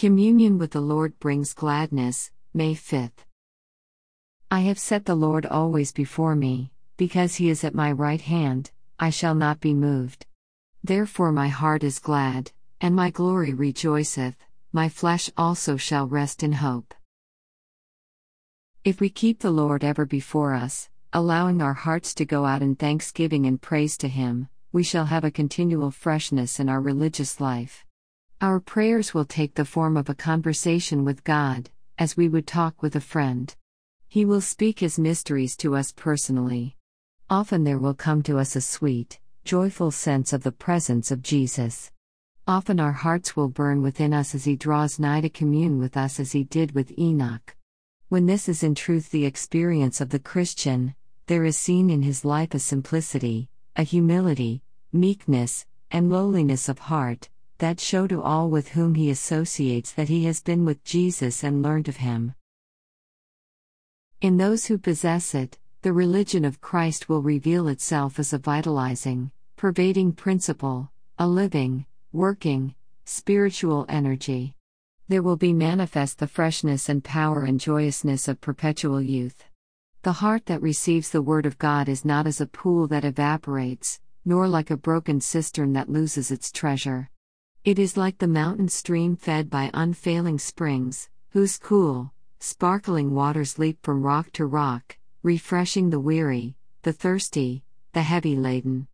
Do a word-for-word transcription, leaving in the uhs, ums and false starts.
Communion with the Lord brings gladness. May fifth. I have set the Lord always before me, because he is at my right hand, I shall not be moved. Therefore my heart is glad, and my glory rejoiceth, my flesh also shall rest in hope. If we keep the Lord ever before us, allowing our hearts to go out in thanksgiving and praise to him, we shall have a continual freshness in our religious life. Our prayers will take the form of a conversation with God, as we would talk with a friend. He will speak his mysteries to us personally. Often there will come to us a sweet, joyful sense of the presence of Jesus. Often our hearts will burn within us as he draws nigh to commune with us as he did with Enoch. When this is in truth the experience of the Christian, there is seen in his life a simplicity, a humility, meekness, and lowliness of heart, that show to all with whom he associates that he has been with Jesus and learned of him. In those who possess it, the religion of Christ will reveal itself as a vitalizing, pervading principle, a living, working, spiritual energy. There will be manifest the freshness and power and joyousness of perpetual youth. The heart that receives the word of God is not as a pool that evaporates, nor like a broken cistern that loses its treasure. It is like the mountain stream fed by unfailing springs, whose cool, sparkling waters leap from rock to rock, refreshing the weary, the thirsty, the heavy laden.